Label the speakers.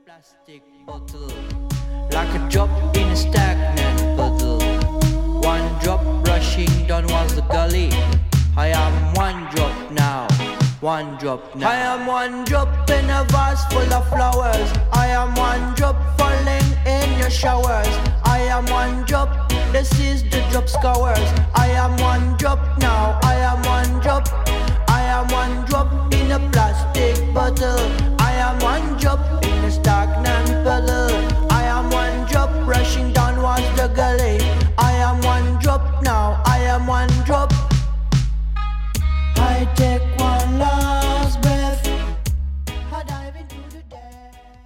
Speaker 1: plastic bottle, like a drop in a stagnant puddle. One drop rushing downwards the gully. I am one drop now, one drop now. I am one drop in a vase full of flowers. I am one drop falling in your showers. I am one drop, this is the drop scores. I am one